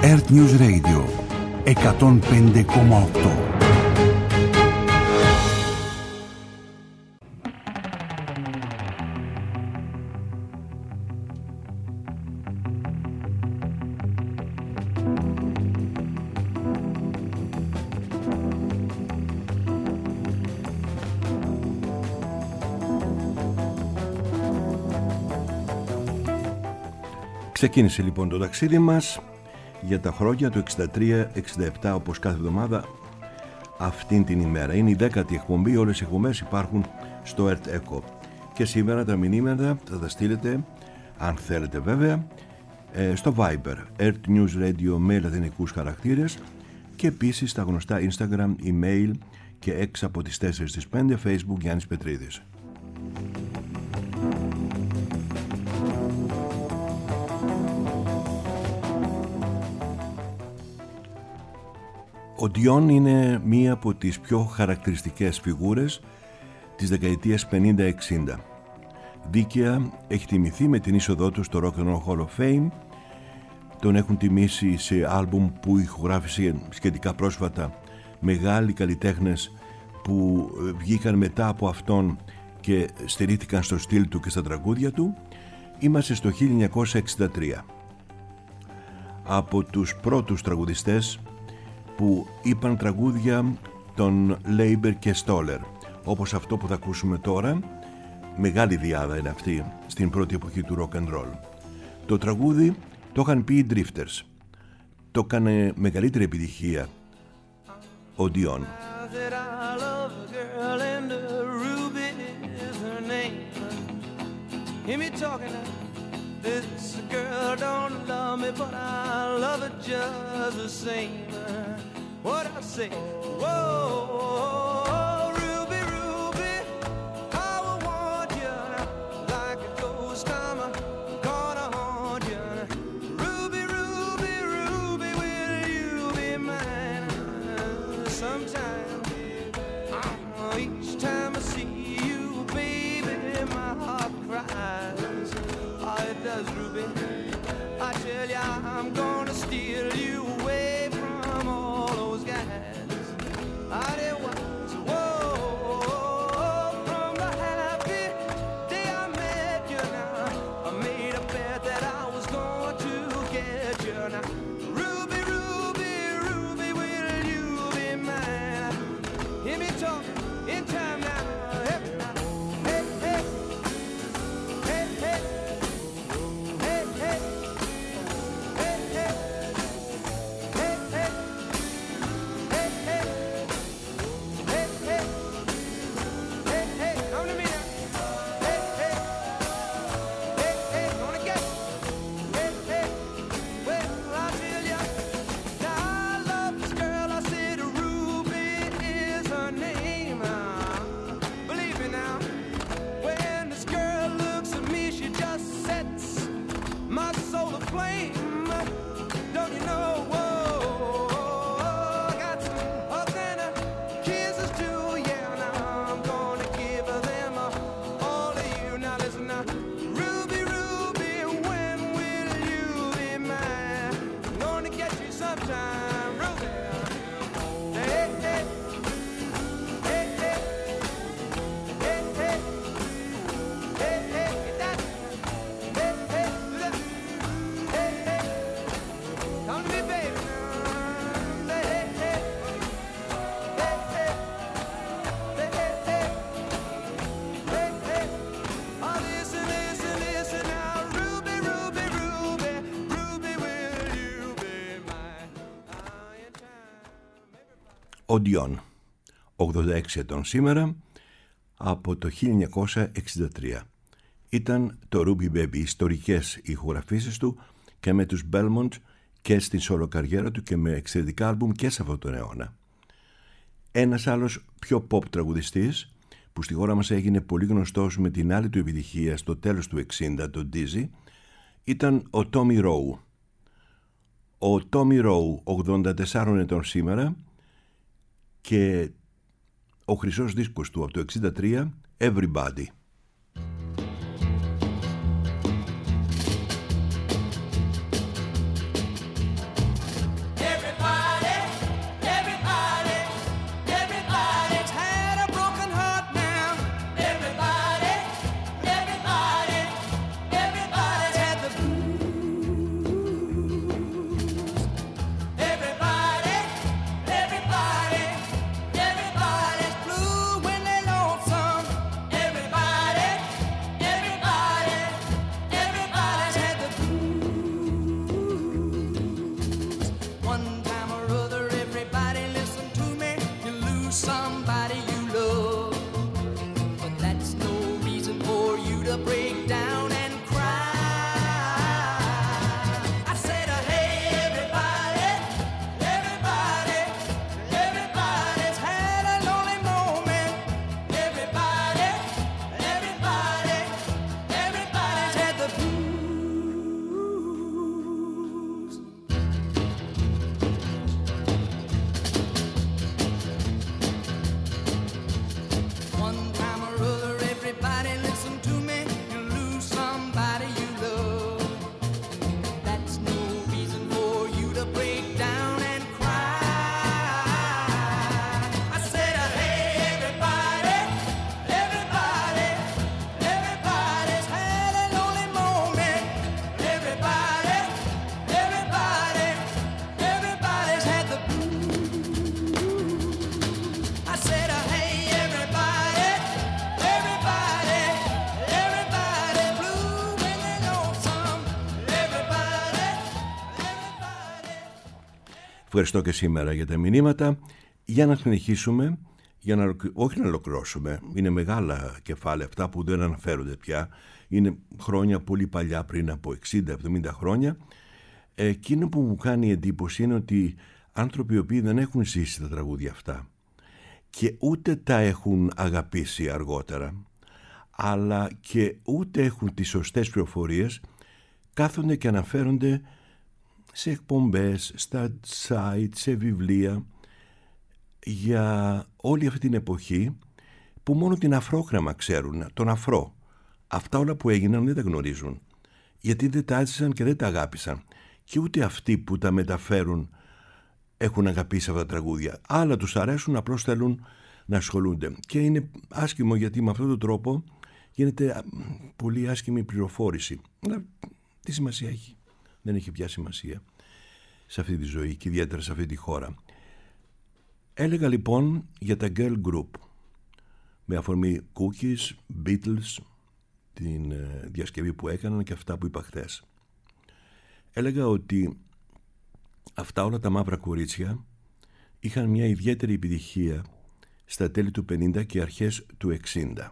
Earth News Radio 105,8. Ξεκίνησε λοιπόν το ταξίδι μας για τα χρόνια του 63-67, όπως κάθε εβδομάδα αυτήν την ημέρα. Είναι η 10η εκπομπή, όλες οι εκπομπές υπάρχουν στο Earth Echo. Και σήμερα τα μηνύματα θα τα στείλετε, αν θέλετε βέβαια, στο Viber, Earth News Radio με λατινικούς χαρακτήρες, και επίσης στα γνωστά Instagram, email και έξω από τις 4 στις 5, Facebook Γιάννης Πετρίδης. Ο Dion είναι μία από τις πιο χαρακτηριστικές φιγούρες της δεκαετίας 50-60. Δίκαια έχει τιμηθεί με την είσοδό του στο Rock and Roll Hall of Fame. Τον έχουν τιμήσει σε άλμπουμ που ηχογράφησε σχετικά πρόσφατα μεγάλοι καλλιτέχνες που βγήκαν μετά από αυτόν και στηρίχθηκαν στο στυλ του και στα τραγούδια του. Είμαστε στο 1963. Από τους πρώτους τραγουδιστές που είπαν τραγούδια των Leiber και Stoller, όπως αυτό που θα ακούσουμε τώρα. Μεγάλη διάδα είναι αυτή στην πρώτη εποχή του rock and roll. Το τραγούδι το είχαν πει οι Drifters. Το έκανε μεγαλύτερη επιτυχία ο Dion. This girl don't love me, but I love her just the same. What I say? Whoa, Ruby, Ruby, how I want you like a ghost. I'm gonna haunt you. Ruby, Ruby, Ruby, will you be mine? Sometime, each time I see you, baby, my heart cries. It does, Ruby. I tell ya, I'm gonna steal you away from all those guys. I did once, whoa, from the happy day I met you. Now I made a bet that I was going to get you. Now, Ruby, Ruby, Ruby, will you be mine? Hear me talking in time now. Hey, hey, hey, hey. Ο Dion, 86 ετών σήμερα, από το 1963. Ήταν το Ruby Baby, ιστορικές ηχογραφήσεις του και με τους Belmont και στην solo καριέρα του και με εξαιρετικά άλμπουμ και σε αυτόν τον αιώνα. Ένας άλλος πιο pop τραγουδιστής που στη χώρα μας έγινε πολύ γνωστός με την άλλη του επιτυχία στο τέλος του 60, το Dizzy, ήταν ο Tommy Rowe. Ο Tommy Rowe, 84 ετών σήμερα, και ο χρυσός δίσκος του από το 63, Everybody. Ευχαριστώ και σήμερα για τα μηνύματα. Για να συνεχίσουμε, όχι να ολοκληρώσουμε, είναι μεγάλα κεφάλαια αυτά που δεν αναφέρονται πια, είναι χρόνια πολύ παλιά, πριν από 60-70 χρόνια. Εκείνο που μου κάνει εντύπωση είναι ότι άνθρωποι οι οποίοι δεν έχουν ζήσει τα τραγούδια αυτά και ούτε τα έχουν αγαπήσει αργότερα, αλλά και ούτε έχουν τις σωστές πληροφορίες, κάθονται και αναφέρονται σε εκπομπές, στα site, σε βιβλία για όλη αυτή την εποχή που μόνο την αφρόκραμα ξέρουν, τον αφρό. Αυτά όλα που έγιναν δεν τα γνωρίζουν, γιατί δεν τα έζησαν και δεν τα αγάπησαν, και ούτε αυτοί που τα μεταφέρουν έχουν αγαπήσει αυτά τα τραγούδια. Άλλα τους αρέσουν, απλώς θέλουν να ασχολούνται, και είναι άσχημο γιατί με αυτόν τον τρόπο γίνεται πολύ άσχημη πληροφόρηση. Αλλά τι σημασία έχει? Δεν έχει πια σημασία σε αυτή τη ζωή και ιδιαίτερα σε αυτή τη χώρα. Έλεγα λοιπόν για τα girl group με αφορμή Cookies, Beatles, την διασκευή που έκαναν και αυτά που είπα χθες. Έλεγα ότι αυτά όλα τα μαύρα κορίτσια είχαν μια ιδιαίτερη επιτυχία στα τέλη του 50 και αρχές του 60.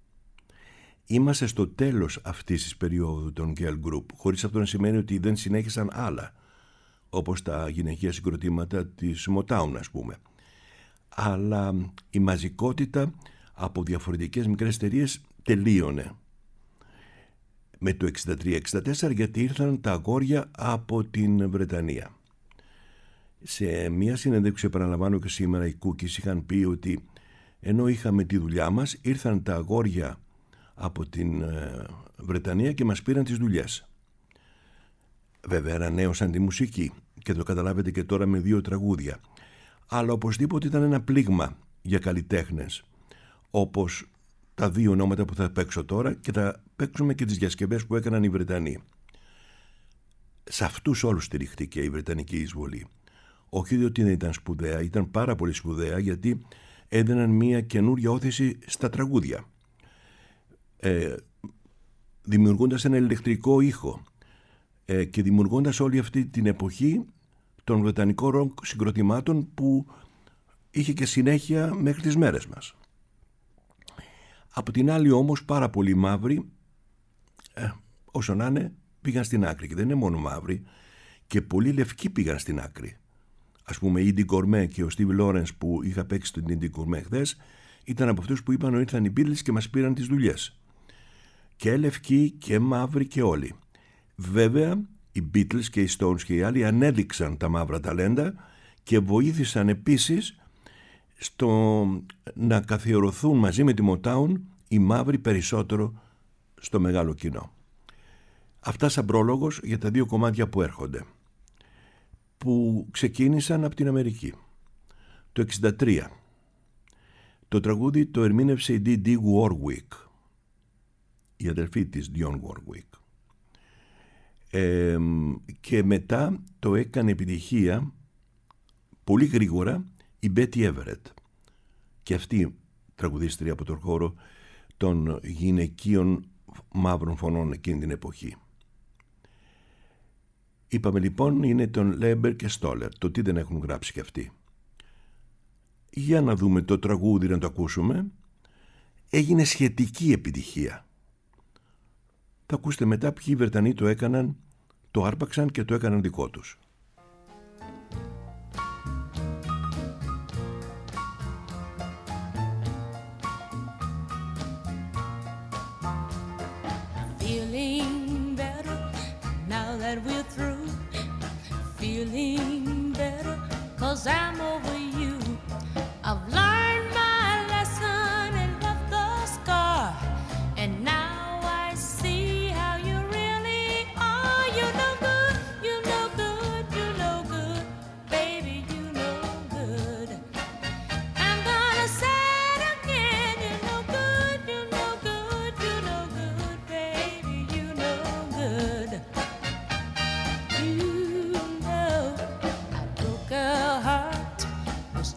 Είμαστε στο τέλος αυτής της περίοδου των girl group, χωρίς αυτό να σημαίνει ότι δεν συνέχισαν άλλα, όπως τα γυναικεία συγκροτήματα της Motown, ας πούμε. Αλλά η μαζικότητα από διαφορετικές μικρές εταιρείες τελείωνε με το 63-64, γιατί ήρθαν τα αγόρια από την Βρετανία. Σε μια συνέντευξη, επαναλαμβάνω και σήμερα, οι Cookies είχαν πει ότι ενώ είχαμε τη δουλειά μας, ήρθαν τα αγόρια από την Βρετανία και μας πήραν τις δουλειές. Βέβαια ανανέωσαν τη μουσική και το καταλάβετε και τώρα με 2 τραγούδια, αλλά οπωσδήποτε ήταν ένα πλήγμα για καλλιτέχνες, όπως τα 2 ονόματα που θα παίξω τώρα, και θα παίξουμε και τις διασκευές που έκαναν οι Βρετανοί. Σε αυτούς όλους στηριχτήκε η Βρετανική εισβολή. Όχι διότι δεν ήταν σπουδαία, ήταν πάρα πολύ σπουδαία, γιατί έδιναν μια καινούρια όθηση στα τραγούδια, δημιουργώντας ένα ηλεκτρικό ήχο και δημιουργώντας όλη αυτή την εποχή των βρετανικών ροκ συγκροτημάτων που είχε και συνέχεια μέχρι τις μέρες μας. Από την άλλη όμως πάρα πολλοί μαύροι, όσο να είναι, πήγαν στην άκρη, και δεν είναι μόνο μαύροι, και πολλοί λευκοί πήγαν στην άκρη. Ας πούμε η Indie Gourmet και ο Steve Lawrence που είχα παίξει στην Indie Gourmet χθες ήταν από αυτούς που είπαν ότι ήρθαν οι Beatles και μας πήραν τις δουλειές. Και λευκοί και μαύροι και όλοι. Βέβαια οι Beatles και οι Stones και οι άλλοι ανέδειξαν τα μαύρα ταλέντα και βοήθησαν επίσης στο να καθιερωθούν μαζί με τη Motown οι μαύροι περισσότερο στο μεγάλο κοινό. Αυτά σαν πρόλογος για τα 2 κομμάτια που έρχονται, που ξεκίνησαν από την Αμερική. Το 63 το τραγούδι το ερμήνευσε η D.D. Warwick, η αδελφή της Dionne Warwick, και μετά το έκανε επιτυχία πολύ γρήγορα η Betty Everett, και αυτή τραγουδίστρια από τον χώρο των γυναικείων μαύρων φωνών εκείνη την εποχή. Είπαμε λοιπόν είναι τον Λέμπερ και Στόλερ, το τι δεν έχουν γράψει και αυτοί. Για να δούμε το τραγούδι, να το ακούσουμε. Έγινε σχετική επιτυχία. Θα ακούσετε μετά ποιοι Βρετανοί το έκαναν, το άρπαξαν και το έκαναν δικό τους. Feeling better 'cause I'm over you. I've learned my lesson and left the scar, and now I see how you really are. You know good, you know good, you know good, baby, you know good. I'm gonna say it again, you know good, you know good, you know good, baby, you know good. You know I broke a heart, was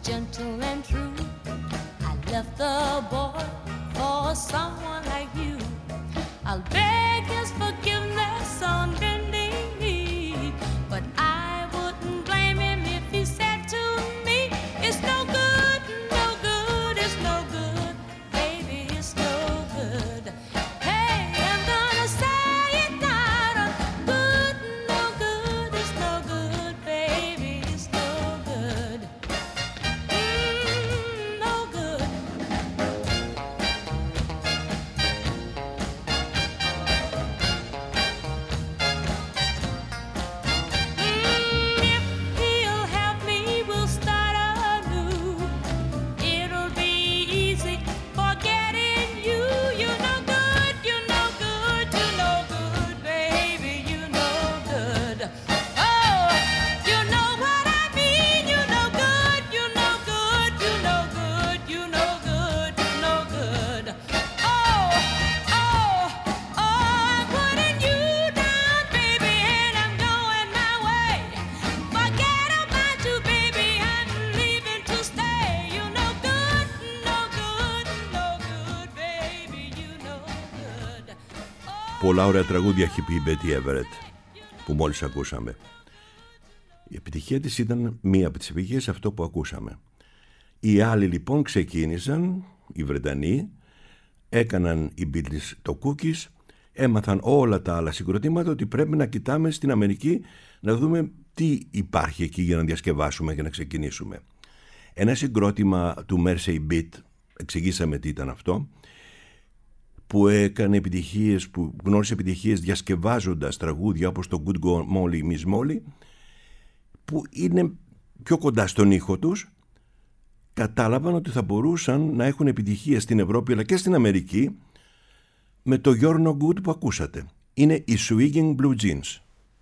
Πολλά ωραία τραγούδια έχει πει η Betty Everett που μόλις ακούσαμε. Η επιτυχία της ήταν μία από τις επιτυχίες, αυτό που ακούσαμε. Οι άλλοι λοιπόν ξεκίνησαν, οι Βρετανοί, έκαναν οι Beatles το Cookies, έμαθαν όλα τα άλλα συγκροτήματα ότι πρέπει να κοιτάμε στην Αμερική να δούμε τι υπάρχει εκεί για να διασκευάσουμε και να ξεκινήσουμε. Ένα συγκρότημα του Mersey Beat, εξηγήσαμε τι ήταν αυτό, που έκανε επιτυχίες, που γνώρισε επιτυχίες διασκευάζοντας τραγούδια όπως το Good Molly Miss Molly, που είναι πιο κοντά στον ήχο τους, κατάλαβαν ότι θα μπορούσαν να έχουν επιτυχία στην Ευρώπη αλλά και στην Αμερική με το You're No Good που ακούσατε. Είναι οι Swinging Blue Jeans.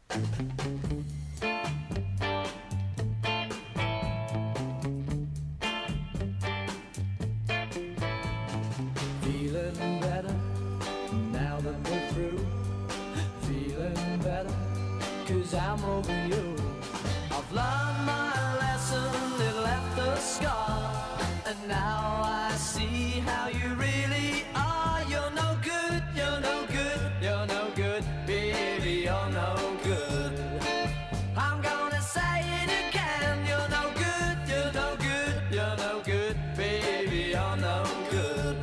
I'm over you. I've learned my lesson, it left a scar, and now I see how you really are. You're no good, you're no good, you're no good, baby, you're no good. I'm gonna say it again, you're no good, you're no good, you're no good, baby, you're no good.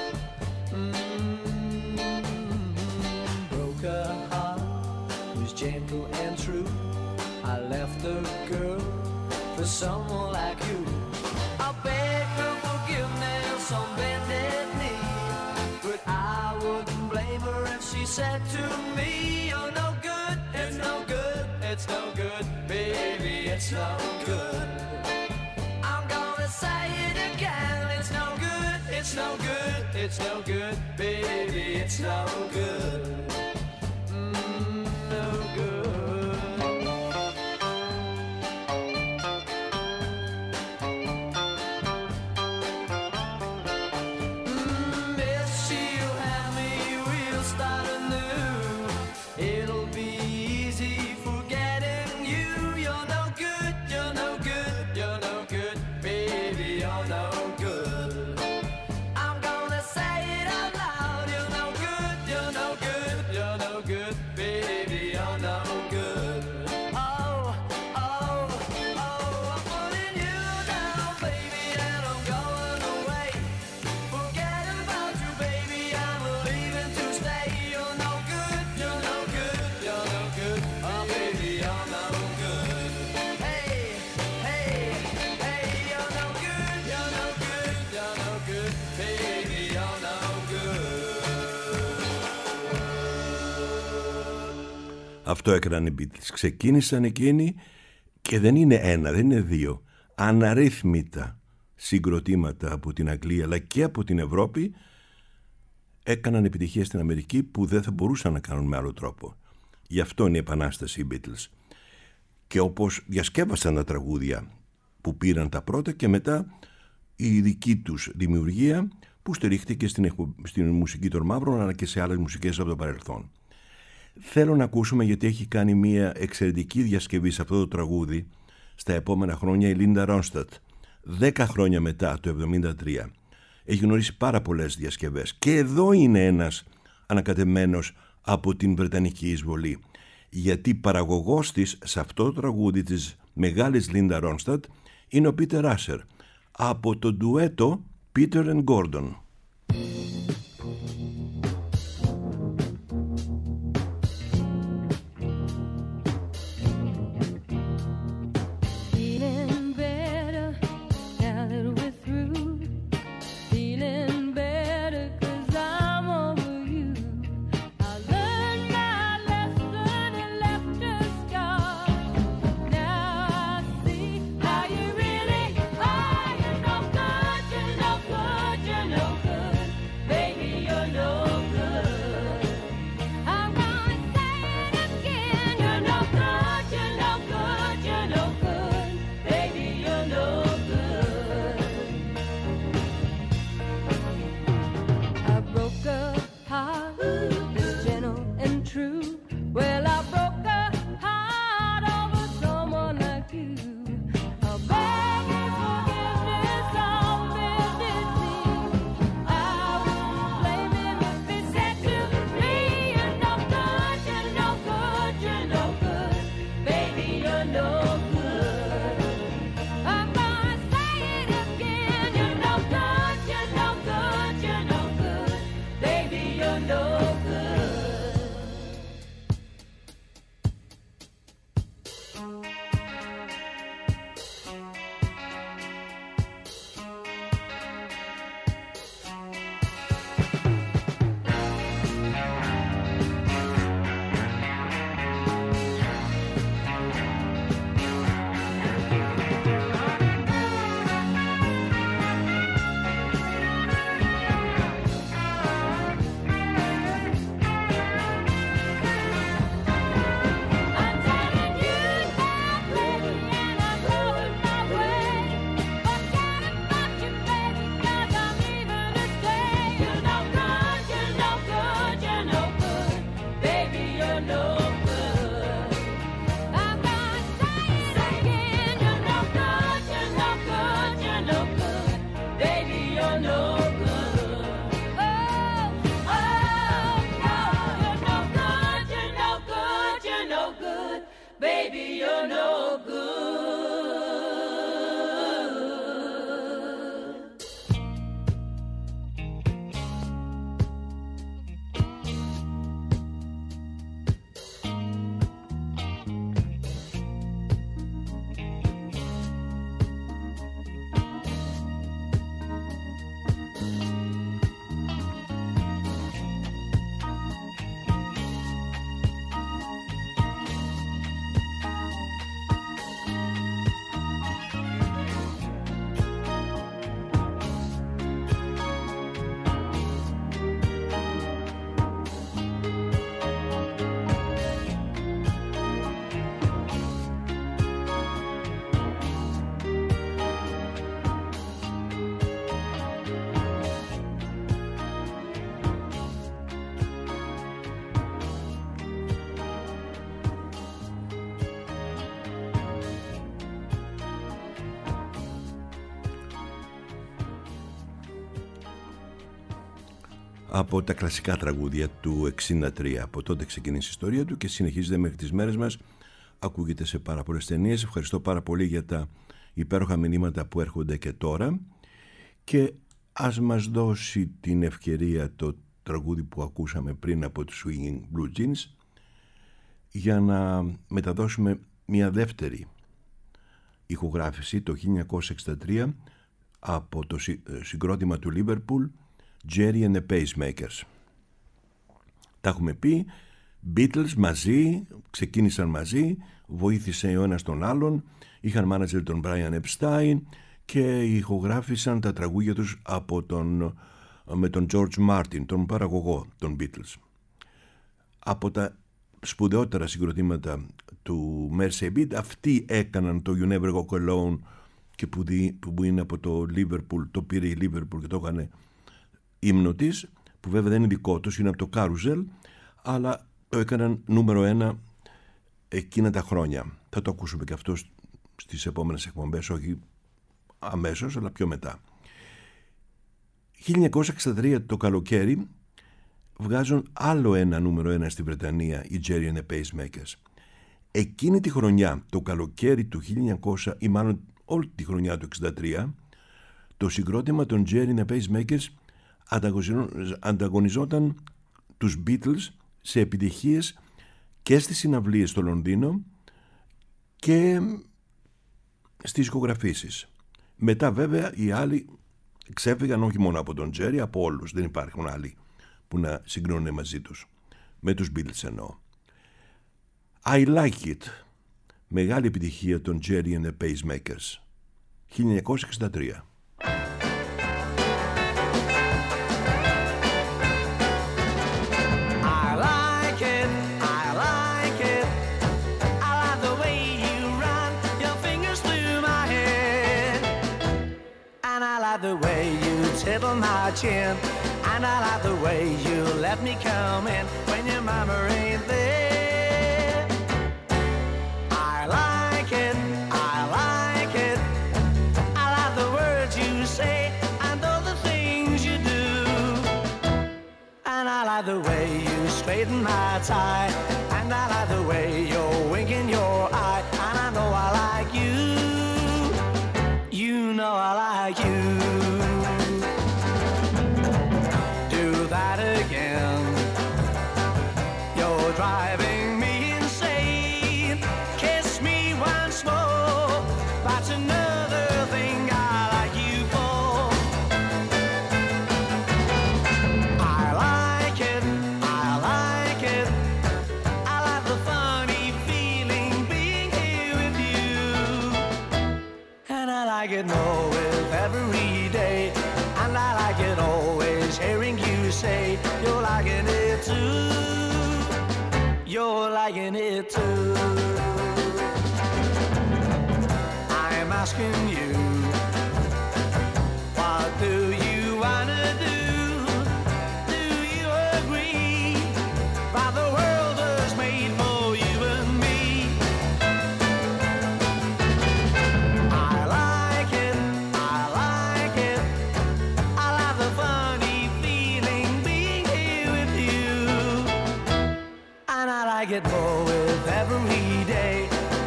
Broke a heart, was gentle and true. I left a girl for someone like you. I beg her forgiveness on bended knee, but I wouldn't blame her if she said to me, "You're no good, it's no good, it's no good, baby, it's no good." I'm gonna say it again, it's no good, it's no good, it's no good, baby, it's no good. No good. Αυτό έκαναν οι Beatles. Ξεκίνησαν εκείνοι και δεν είναι ένα, δεν είναι δύο. Αναρρύθμιτα συγκροτήματα από την Αγγλία αλλά και από την Ευρώπη έκαναν επιτυχία στην Αμερική που δεν θα μπορούσαν να κάνουν με άλλο τρόπο. Γι' αυτό είναι η επανάσταση οι Beatles. Και όπως διασκεύασαν τα τραγούδια που πήραν τα πρώτα και μετά η δική τους δημιουργία που στηρίχτηκε στην μουσική των Μαύρων αλλά και σε άλλες μουσικές από το παρελθόν. Θέλω να ακούσουμε, γιατί έχει κάνει μια εξαιρετική διασκευή σε αυτό το τραγούδι στα επόμενα χρόνια, η Λίντα Ρόνστατ. 10 χρόνια μετά, το 1973. Έχει γνωρίσει πάρα πολλές διασκευές. Και εδώ είναι ένας ανακατεμένος από την Βρετανική εισβολή. Γιατί παραγωγός της σε αυτό το τραγούδι της μεγάλης Λίντα Ρόνστατ είναι ο Πίτερ Ράσερ από το ντουέτο Peter and Gordon. No good. baby, you're no good. Από τα κλασικά τραγούδια του 1963. Από τότε ξεκίνησε η ιστορία του και συνεχίζεται μέχρι τις μέρες μας. Ακούγεται σε πάρα πολλές ταινίες. Ευχαριστώ πάρα πολύ για τα υπέροχα μηνύματα που έρχονται και τώρα. Και ας μας δώσει την ευκαιρία το τραγούδι που ακούσαμε πριν από τους Swinging Blue Jeans για να μεταδώσουμε μια δεύτερη ηχογράφηση το 1963 από το συγκρότημα του Liverpool, Jerry and the Pacemakers. Τα έχουμε πει, Beatles μαζί, ξεκίνησαν μαζί, βοήθησε ο ένας τον άλλον, είχαν μάνατζερ τον Brian Epstein και ηχογράφησαν τα τραγούδια τους με τον George Martin, τον παραγωγό των Beatles. Από τα σπουδαιότερα συγκροτήματα του Mersey Beat, αυτοί έκαναν το You Never Walk Alone και που είναι από το Liverpool, το πήρε η Liverpool και το έκανε ύμνο της, που βέβαια δεν είναι δικό τους, είναι από το Carousel, αλλά το έκαναν νούμερο 1 εκείνα τα χρόνια. Θα το ακούσουμε και αυτό στις επόμενες εκπομπές, όχι αμέσως, αλλά πιο μετά. 1963 το καλοκαίρι βγάζουν άλλο ένα νούμερο 1 στη Βρετανία, οι Jerry and the Pacemakers. Εκείνη τη χρονιά, το καλοκαίρι του 1900, ή μάλλον όλη τη χρονιά του 1963, το συγκρότημα των Jerry and the Pacemakers ανταγωνιζόταν τους Beatles σε επιτυχίες και στις συναυλίες στο Λονδίνο και στις ηχογραφήσεις. Μετά βέβαια οι άλλοι ξέφυγαν, όχι μόνο από τον Jerry, από όλους. Δεν υπάρχουν άλλοι που να συγκρίνουν μαζί τους, με τους Beatles εννοώ. I Like It, μεγάλη επιτυχία των Jerry and the Pacemakers, 1963. The way you tittle my chin, and I like the way you let me come in when your mama ain't there. I like it, I like it. I like the words you say and all the things you do, and I like the way you straighten my tie, and I like the way you're winking your eye, and I know I like you. You know I like you. Driving me insane. Kiss me once more. That's another thing I like you for. I like it, I like it. I like the funny feeling being here with you, and I like it more with every day, and I like it always hearing you say you're liking it too. You're liking it too. I'm asking you, what do you wanna do? Do you agree that the world was made for you and me? I like it, I like it. I like the funny feeling being here with you, and I like it more with every day,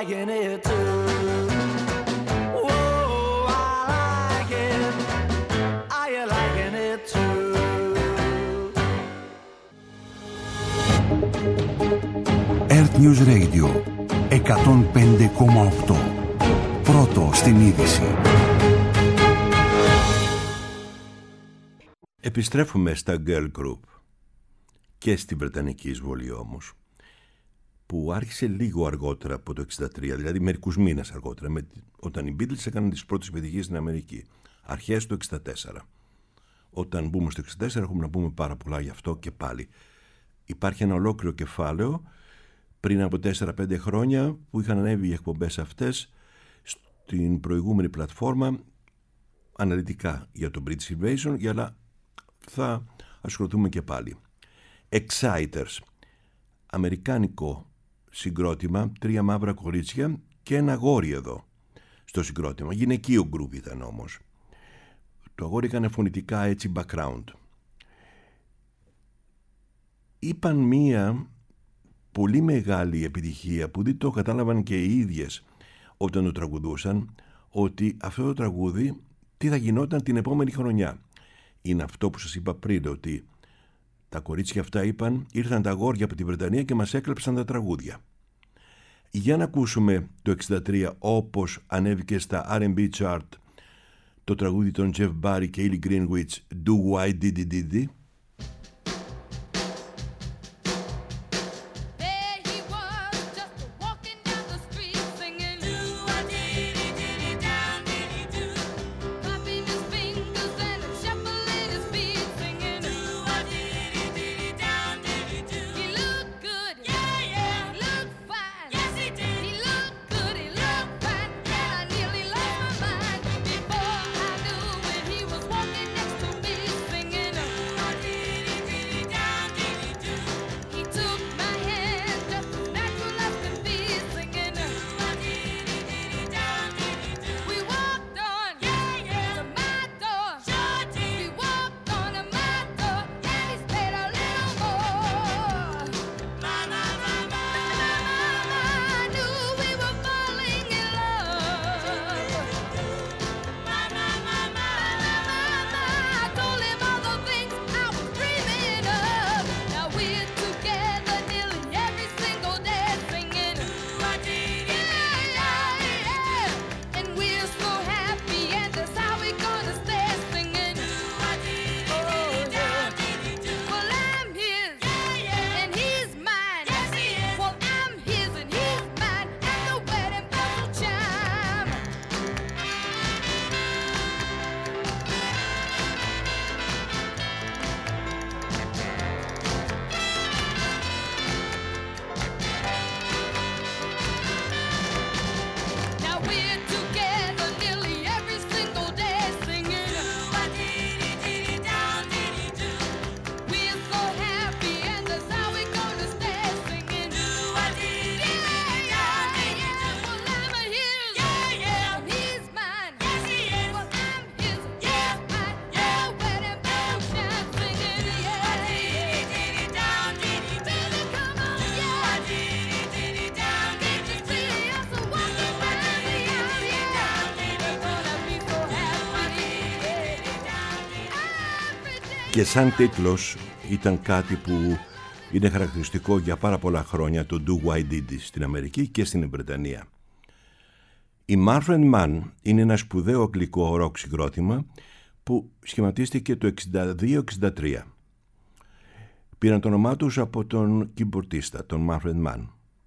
liking it too. Whoa, I like it. Are you liking it too? Earth News Radio 105,8. Πρώτο στην είδηση. Επιστρέφουμε στα Girl Group και στη Βρετανική εισβολή όμως, που άρχισε λίγο αργότερα από το 1963, δηλαδή μερικούς μήνες αργότερα, όταν οι Beatles έκαναν τις πρώτες επιτυχίες στην Αμερική, αρχές του 1964. Όταν μπούμε στο 1964 έχουμε να πούμε πάρα πολλά γι' αυτό και πάλι. Υπάρχει ένα ολόκληρο κεφάλαιο πριν από 4-5 χρόνια που είχαν ανέβει οι εκπομπές αυτές στην προηγούμενη πλατφόρμα αναλυτικά για το British Invasion, αλλά θα ασχοληθούμε και πάλι. Exciters, αμερικάνικο συγκρότημα, 3 μαύρα κορίτσια και ένα αγόρι εδώ στο συγκρότημα. Γυναικείο γκρουπ ήταν όμως. Το αγόρι έκανε φωνητικά έτσι background. Είπαν μία πολύ μεγάλη επιτυχία που δεν το κατάλαβαν και οι ίδιες όταν το τραγουδούσαν, ότι αυτό το τραγούδι τι θα γινόταν την επόμενη χρονιά. Είναι αυτό που σας είπα πριν, ότι τα κορίτσια αυτά είπαν, ήρθαν τα αγόρια από τη Βρετανία και μας έκλεψαν τα τραγούδια. Για να ακούσουμε το 1963 όπως ανέβηκε στα R&B chart το τραγούδι των Jeff Barry και Ellie Greenwich, Do Why Diddy Diddy. Και σαν τίτλος ήταν κάτι που είναι χαρακτηριστικό για πάρα πολλά χρόνια, το Do Why Diddy στην Αμερική και στην Βρετανία. Η Manfred Mann είναι ένα σπουδαίο αγγλικό ροκ συγκρότημα που σχηματίστηκε το 1962-1963. Πήραν το όνομά τους από τον κιμπορτίστα, τον Manfred Mann.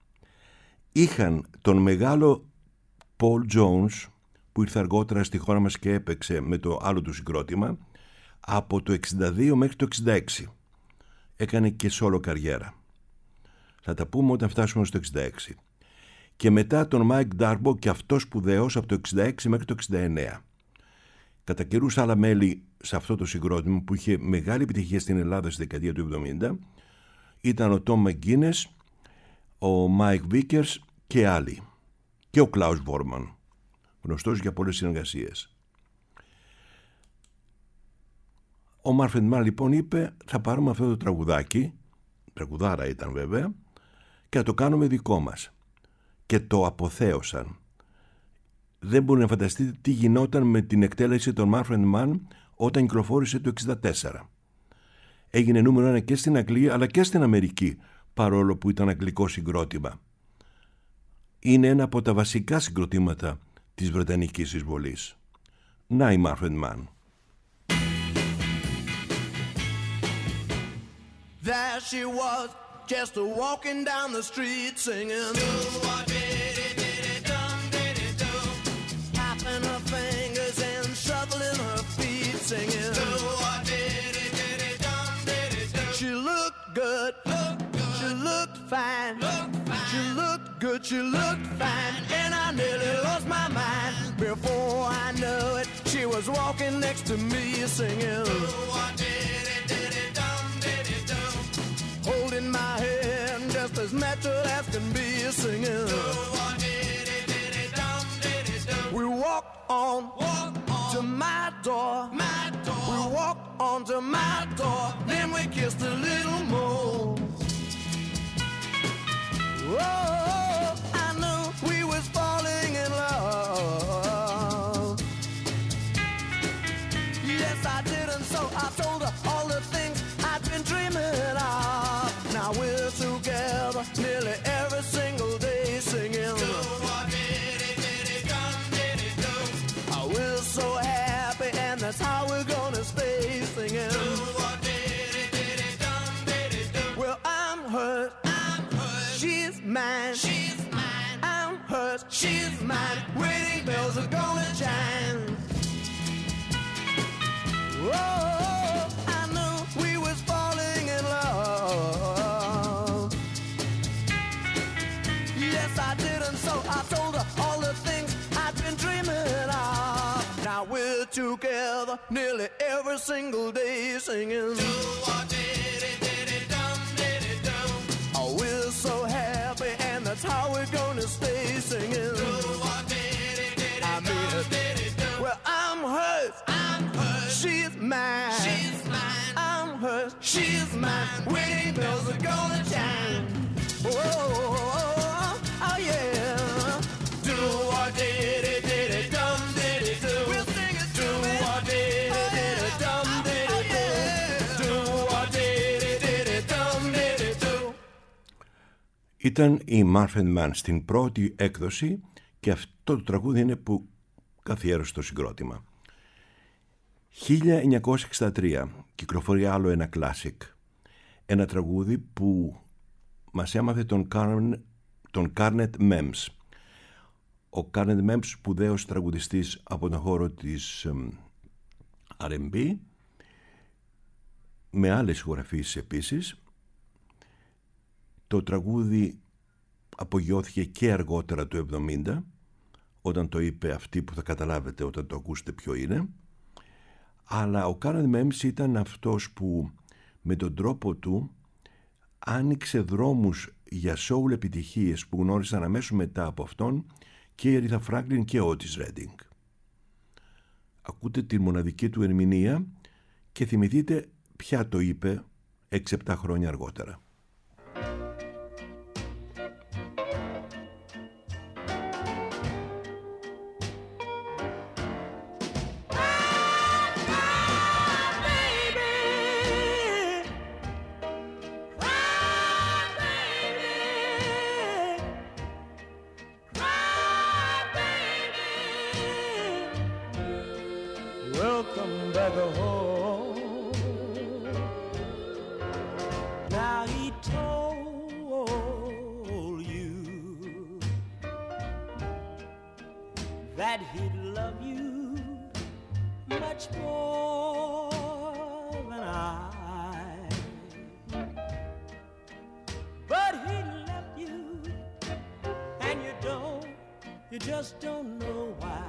Είχαν τον μεγάλο Paul Jones που ήρθε αργότερα στη χώρα μας και έπαιξε με το άλλο του συγκρότημα από το 62 μέχρι το 66. Έκανε και solo καριέρα. Θα τα πούμε όταν φτάσουμε στο 66. Και μετά τον Mike Darbo, και αυτός σπουδαίος από το 66 μέχρι το 69. Κατά καιρούς άλλα μέλη σε αυτό το συγκρότημα που είχε μεγάλη επιτυχία στην Ελλάδα στη δεκαετία του 70 ήταν ο Tom McGuinness, ο Mike Vickers και άλλοι. Και ο Klaus Vormann, γνωστός για πολλές συνεργασίες. Ο Manfred Mann λοιπόν είπε, θα πάρουμε αυτό το τραγουδάκι, τραγουδάρα ήταν βέβαια, και θα το κάνουμε δικό μας. και το αποθέωσαν. Δεν μπορεί να φανταστείτε τι γινόταν με την εκτέλεση των Manfred Mann όταν κυκλοφόρησε το 1964. Έγινε νούμερο 1 και στην Αγγλία αλλά και στην Αμερική, παρόλο που ήταν αγγλικό συγκρότημα. Είναι ένα από τα βασικά συγκροτήματα της Βρετανικής εισβολής. Να η Manfred Mann. There she was, just walking down the street singing. Tapping her fingers and shuffling her feet singing. She looked good, she looked fine, she looked good, she looked fine, and I nearly lost my mind. Before I knew it, she was walking next to me singing. Holding my hand just as natural as can be singing. We walked on to my door. We walked on to my door. Then we kissed a little more. Oh, I knew we was falling in love. Yes, I did, and so I told her all the things I'd been dreaming of. Now we're together nearly every single day singing. Oh, we're so happy, and that's how we're gonna stay singing. Well, I'm hers, she's mine. I'm hers, she's mine. Wedding bells are gonna chime. Oh, I knew we was falling in love. Yes, I did, and so I told her all the things I'd been dreaming of. Now we're together nearly every single day singing. Oh, we're so happy, and that's how we're gonna stay singing. I mean it. Well, I'm hers, she's mine. I'm hers, she's mine. Wedding bells are gonna chime. Oh yeah. Do or did it dum did it do. We'll sing it. Do or did it dum did it do. Do or did it dum did it do. Ήταν η Manfred Mann στην πρώτη έκδοση και αυτό το τραγούδι είναι που καθιέρωσε το συγκρότημα. 1963 κυκλοφορεί άλλο ένα classic, ένα τραγούδι που μας έμαθε τον Garnet Mems. Ο Garnet Mems, σπουδαίος τραγουδιστής από τον χώρο της R&B, με άλλες ηχογραφήσεις επίσης. Το τραγούδι απογειώθηκε και αργότερα το 70, όταν το είπε αυτή που θα καταλάβετε όταν το ακούσετε ποιο είναι. Αλλά ο Garnet Mems ήταν αυτός που με τον τρόπο του άνοιξε δρόμους για soul επιτυχίες που γνώρισαν αμέσως μετά από αυτόν και η Aretha Franklin και ο Otis Redding. Ακούτε τη μοναδική του ερμηνεία και θυμηθείτε ποια το είπε 6-7 χρόνια αργότερα. That he'd love you much more than I, but he left you, and you just don't know why.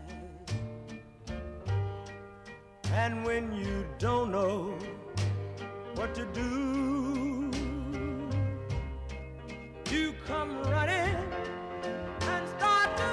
And when you don't know what to do, you come running and start to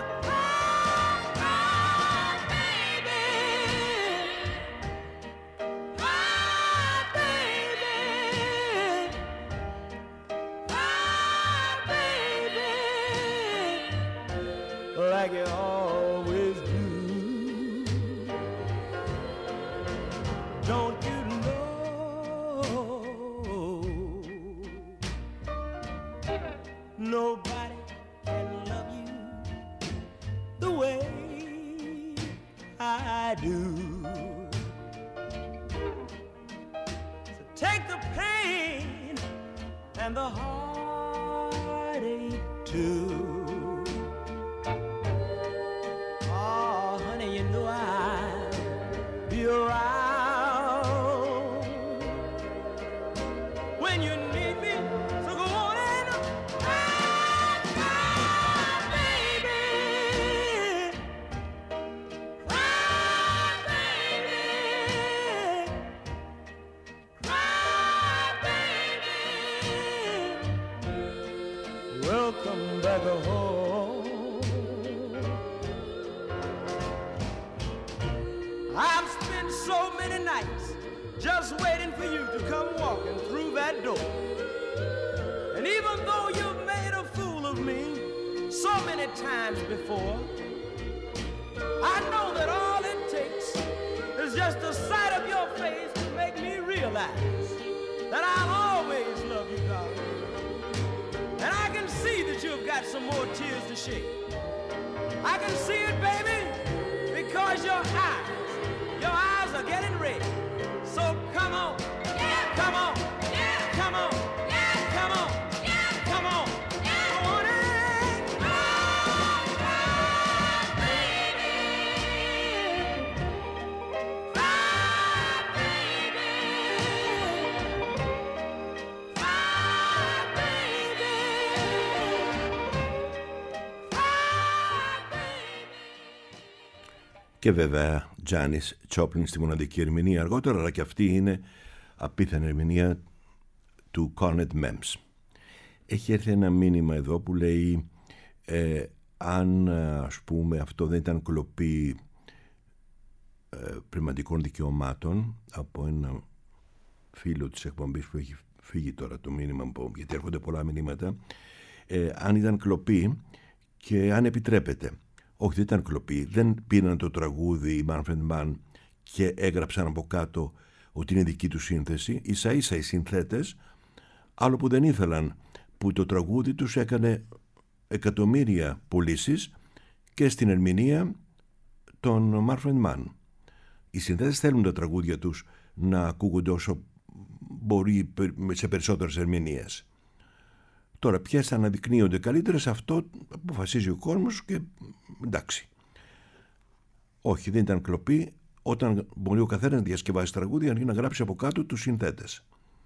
take the pain and the heartache too. Oh, honey, you know I'll be around when you need me. So go on and cry, baby. Cry, baby. Cry, baby. Welcome back home. I've spent so many nights just waiting for you to come walking through that door. And even though you've made a fool of me so many times before, I know that all it takes is just the sight of your face to make me realize that I'll always love you, darling. And I can see that you've got some more tears to shed. I can see it, baby, because your eyes are getting red. So come on, come on, come on, come on, come on. I want it. Cry, baby. Cry, baby. Cry, baby. Cry, baby. Και βέβαια Τζάνις Τσόπλιν στη μοναδική ερμηνεία αργότερα, αλλά και αυτή είναι απίθανη ερμηνεία του Cornet Mems. Έχει έρθει ένα μήνυμα εδώ που λέει αν ας πούμε αυτό δεν ήταν κλοπή πνευματικών δικαιωμάτων από ένα φίλο της εκπομπής που έχει φύγει τώρα το μήνυμα, γιατί έρχονται πολλά μηνύματα, αν ήταν κλοπή και αν επιτρέπεται. Όχι, δεν ήταν κλοπή. Δεν πήραν το τραγούδι οι Manfred Mann και έγραψαν από κάτω ότι είναι δική του σύνθεση. Ίσα ίσα οι συνθέτες, άλλο που δεν ήθελαν, που το τραγούδι τους έκανε εκατομμύρια πωλήσεις και στην ερμηνεία των Manfred Mann. Οι συνθέτες θέλουν τα τραγούδια τους να ακούγονται όσο μπορεί σε περισσότερες ερμηνείες. Τώρα ποιες αναδεικνύονται καλύτερες, αυτό αποφασίζει ο κόσμος και εντάξει. Όχι, δεν ήταν κλοπή όταν μπορεί ο καθένας να διασκευάσει τραγούδια αρκεί να γράψει από κάτω τους συνθέτες.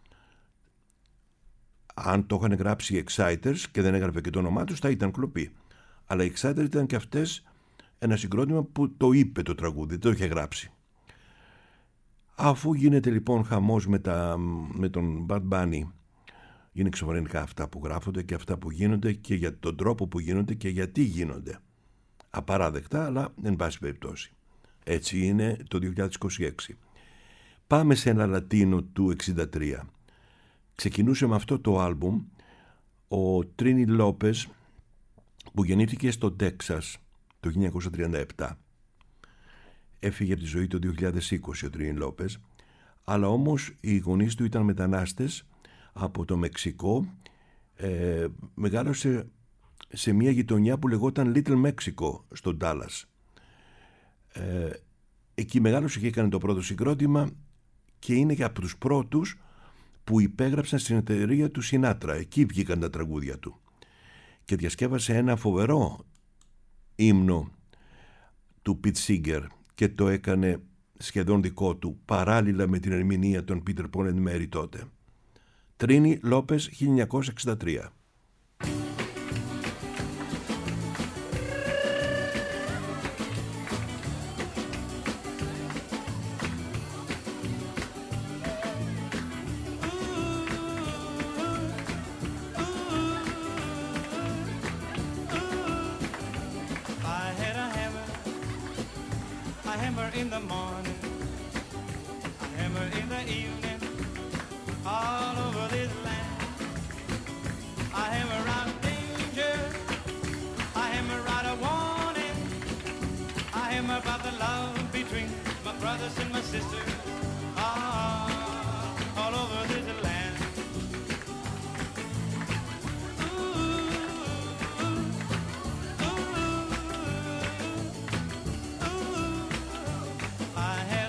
Αν το είχαν γράψει οι Exciters και δεν έγραφε και το όνομά τους, θα ήταν κλοπή. Αλλά οι Exciters ήταν και αυτές ένα συγκρότημα που το είπε το τραγούδι, δεν το είχε γράψει. Αφού γίνεται λοιπόν χαμός με τον Bad Bunny, είναι εξωφρενικά αυτά που γράφονται και αυτά που γίνονται και για τον τρόπο που γίνονται και γιατί γίνονται. Απαράδεκτα, αλλά εν πάση περιπτώσει. Έτσι είναι το 2026. Πάμε σε ένα Λατίνο του 1963. Ξεκινούσε με αυτό το άλμπουμ ο Τρίνι Λόπες, που γεννήθηκε στο Τέξας το 1937. Έφυγε από τη ζωή το 2020 ο Τρίνι Λόπες, αλλά όμως οι γονείς του ήταν μετανάστες από το Μεξικό. Μεγάλωσε σε μια γειτονιά που λεγόταν Little Mexico στο Ντάλλας. Εκεί μεγάλωσε και έκανε το πρώτο συγκρότημα και είναι και από τους πρώτους που υπέγραψαν στην εταιρεία του Σινάτρα. Εκεί βγήκαν τα τραγούδια του και διασκεύασε ένα φοβερό ύμνο του Pete Seeger και το έκανε σχεδόν δικό του παράλληλα με την ερμηνεία των Peter Paul and Mary τότε. Τρίνι Λόπες 1963. In the morning, a hammer in the evening, all over this land. I hammer out danger, I hammer out a warning, I hammer about the love between my brothers and my sisters, all over this land. I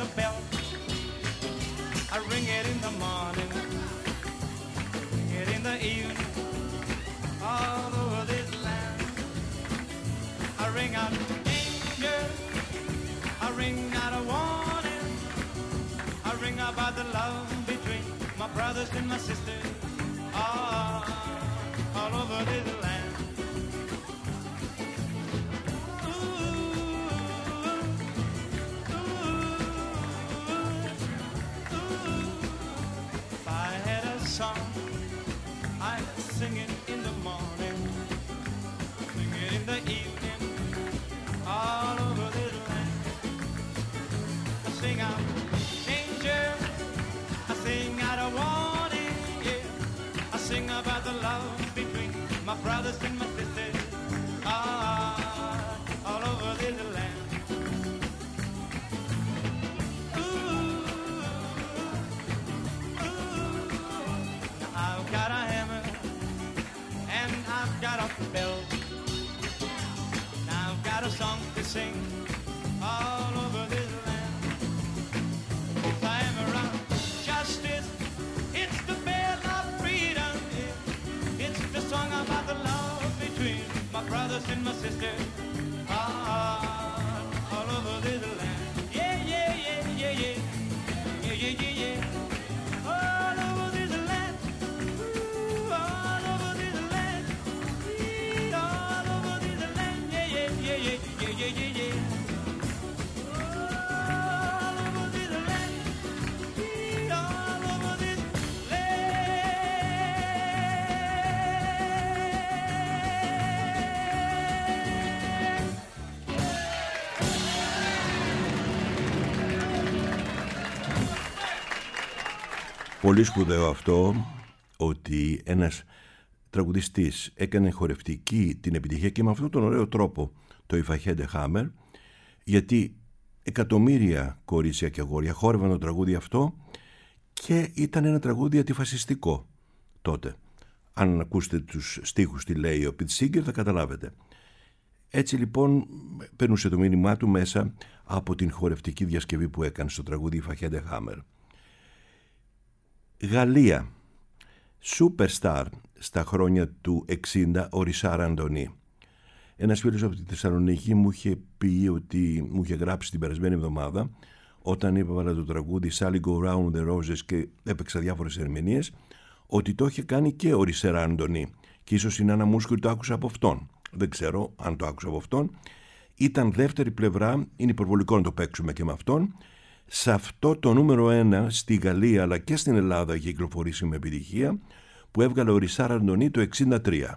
evening, all over this land. I ring out danger, I ring out a warning, I ring about the love between my brothers and my sisters, all over this land. If I had a song, I'd sing it in the morning, sing it in the evening, all over this land. I sing out danger, I sing out a warning, yeah. I sing about the love between my brothers and my sisters, all over this land. I've got a hammer and I've got a belt. Now I've got a song to sing all over this land. If I am around justice, it's the bell of freedom. Yeah. It's the song about the love between my brothers and my sisters, all over this land. Yeah, yeah, yeah, yeah, yeah, yeah, yeah, yeah, yeah. All over this land. All over this land, all over this land, yeah, yeah, yeah, yeah, yeah, yeah, yeah, yeah. All over this land, all over this Πολύ σπουδαίο αυτό, ότι ένας τραγουδιστής έκανε χορευτική την επιτυχία και με αυτόν τον ωραίο τρόπο το If I Had a Hammer, γιατί εκατομμύρια κορίτσια και αγόρια χόρευαν το τραγούδι αυτό και ήταν ένα τραγούδι αντιφασιστικό τότε. Αν ακούσετε τους στίχους τι λέει ο Pete Seeger θα καταλάβετε. Έτσι λοιπόν περνούσε το μήνυμά του μέσα από την χορευτική διασκευή που έκανε στο τραγούδι If I Had a Hammer. Γαλλία. Superstar στα χρόνια του 60 ο Ρισάρ Αντωνί. Ένας φίλος από τη Θεσσαλονίκη μου είχε πει ότι μου είχε γράψει την περασμένη εβδομάδα όταν έβαλα το τραγούδι Sally Go Round the Roses και έπαιξα διάφορες ερμηνείες, ότι το είχε κάνει και ο Ρισάρ Αντωνί και ίσως είναι ένα μουσικό το άκουσα από αυτόν. Δεν ξέρω αν το άκουσα από αυτόν. Ήταν δεύτερη πλευρά, είναι υπερβολικό να το παίξουμε και με αυτόν. Σε αυτό το νούμερο 1 στη Γαλλία αλλά και στην Ελλάδα έχει κυκλοφορήσει με επιτυχία, που έβγαλε ο Ρισάρ Αντωνί το 1963.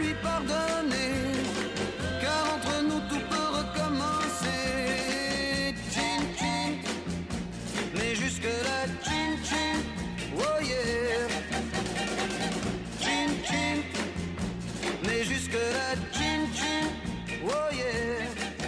lui pardonner, car entre nous tout peut recommencer. Chin chin, mais jusque-là, chin chin, oh yeah. Chin chin, mais jusque-là, chin chin, oh yeah.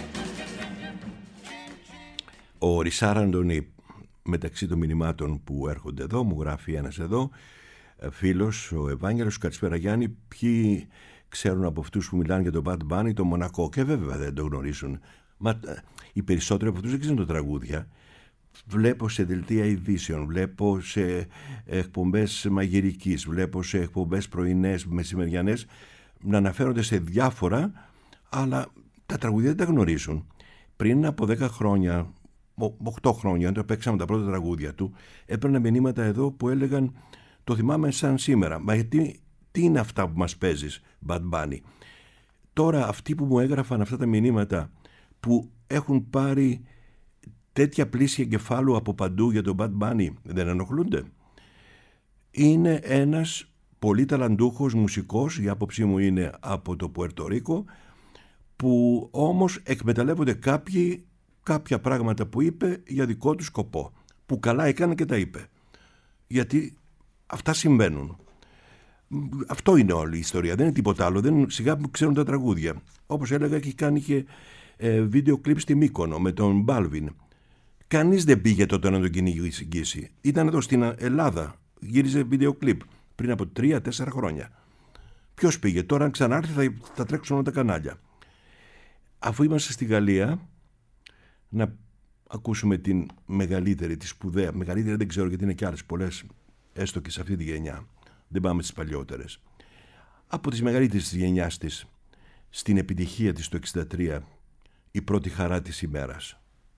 Ο Ρισάρ Αντωνί, μεταξύ των μηνυμάτων που έρχονται εδώ, μου γράφει ένας εδώ φίλος, ο Ευάγγελος. Καλησπέρα Γιάννη, ποιοι ξέρουν από αυτούς που μιλάνε για τον Bad Bunny το Μονακό? Και βέβαια δεν το γνωρίζουν. Μα οι περισσότεροι από αυτούς δεν ξέρουν τα τραγούδια. Βλέπω σε δελτία ειδήσεων, βλέπω σε εκπομπές μαγειρικής, βλέπω σε εκπομπές πρωινές, μεσημεριανές να αναφέρονται σε διάφορα, αλλά τα τραγούδια δεν τα γνωρίζουν. Πριν από 10 χρόνια, 8 χρόνια, όταν παίξαμε τα πρώτα τραγούδια του, έπαιρνα μηνύματα εδώ που έλεγαν το θυμάμαι σαν σήμερα. Μα γιατί, τι είναι αυτά που μας παίζεις, Bad Bunny? Τώρα αυτοί που μου έγραφαν αυτά τα μηνύματα, που έχουν πάρει τέτοια πλήση εγκεφάλου από παντού για τον Bad Bunny, δεν ενοχλούνται? Είναι ένας πολύ ταλαντούχος μουσικός, η άποψή μου είναι από το Πουέρτο Ρίκο, που όμως εκμεταλλεύονται κάποιοι κάποια πράγματα που είπε για δικό του σκοπό, που καλά έκανε και τα είπε, γιατί αυτά συμβαίνουν. Αυτό είναι όλη η ιστορία, δεν είναι τίποτα άλλο. Δεν, σιγά που ξέρουν τα τραγούδια. Όπως έλεγα, έχει κάνει και βίντεο κλιπ στη Μύκονο με τον Μπάλβιν. Κανείς δεν πήγε τότε να τον κυνηγήσει. Ήταν εδώ στην Ελλάδα, γύριζε βίντεο κλιπ πριν από 3-4 χρόνια. Ποιος πήγε? Τώρα αν ξανάρθει θα τρέξουν όλα τα κανάλια. Αφού είμαστε στη Γαλλία, να ακούσουμε την μεγαλύτερη, τη σπουδαία, μεγαλύτερη δεν ξέρω γιατί είναι και άλλες πολλές, έστω και σε αυτή τη γενιά, δεν πάμε στις παλιότερες, από τις μεγαλύτερες της γενιάς της, στην επιτυχία της το 1963, η πρώτη χαρά της ημέρας.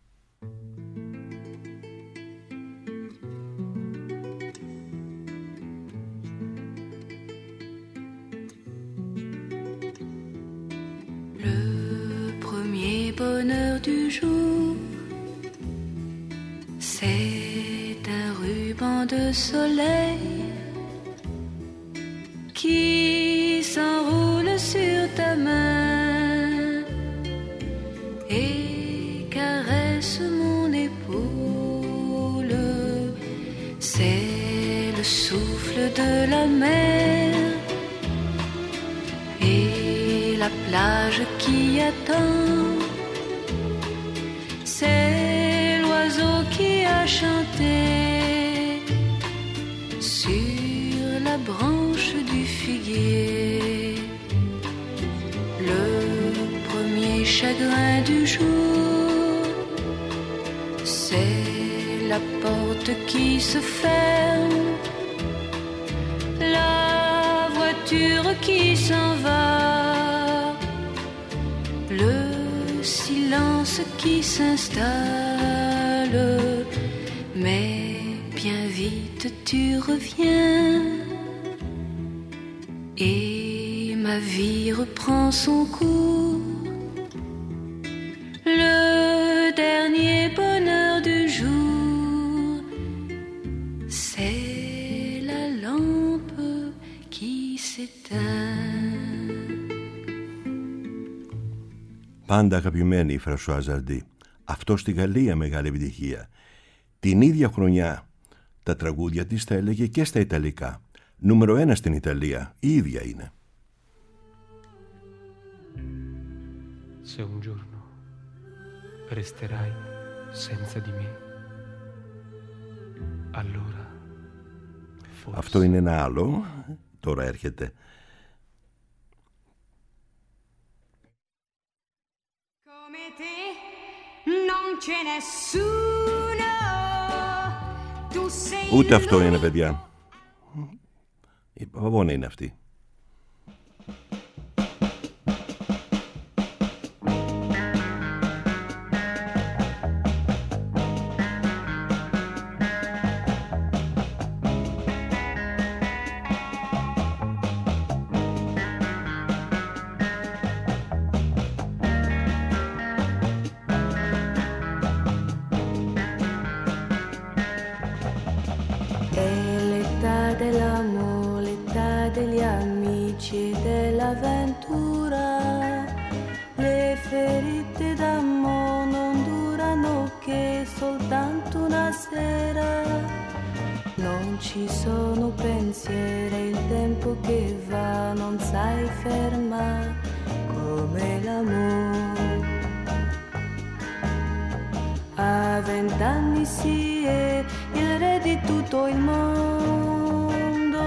Bonheur du jour, c'est un ruban de soleil qui s'enroule sur ta main et caresse mon épaule. C'est le souffle de la mer et la plage qui attend. C'est l'oiseau qui a chanté sur la branche du figuier. Le premier chagrin du jour, c'est la porte qui se ferme, la voiture qui s'en va, le silence qui s'installe, mais bien vite tu reviens et ma vie reprend son cours. Le dernier bonheur du jour, c'est la lampe qui s'éteint. Πάντα αγαπημένη η Φρανσουά Ζαρντί. Αυτό στη Γαλλία μεγάλη επιτυχία. Την ίδια χρονιά τα τραγούδια της τα έλεγε και στα Ιταλικά. Νούμερο 1 στην Ιταλία. Η ίδια είναι. Se un giorno resterai senza di me, allora forse... Αυτό είναι ένα άλλο. Τώρα έρχεται. Ούτε αυτό είναι, παιδιά. Η Παπαβόνα είναι αυτή. È l'età dell'amore, l'età degli amici dell'avventura. Le ferite d'amore non durano che soltanto una sera. Non ci sono pensieri, il tempo che va non sai fermare come l'amore. A 20 anni si è il re di tutto il mondo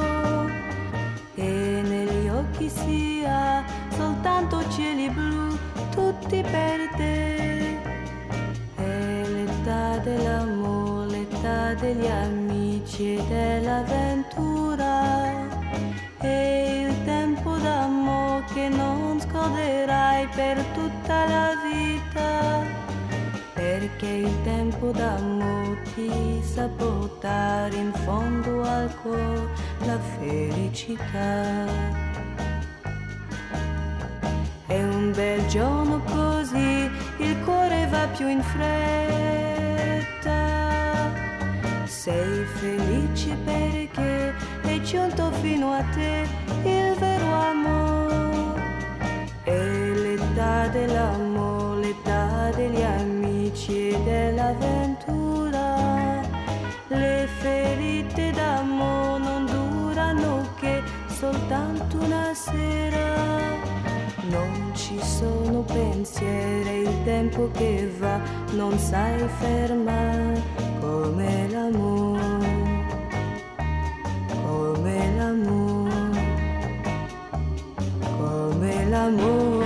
e negli occhi si ha soltanto cieli blu, tutti per te. È l'età dell'amore, l'età degli amici e dell'avventura. È il tempo d'amore che non scorderai per tutta la vita. Perché il tempo d'amore ti sa portare in fondo al cuore la felicità. È un bel giorno così, il cuore va più in fretta. Sei felice perché è giunto fino a te il vero amore. È l'età dell'amore, l'età degli amici e dell'avventura. Le ferite d'amore non durano che soltanto una sera. Non ci sono pensieri, il tempo che va non sai fermare come l'amore, come l'amore, come l'amore.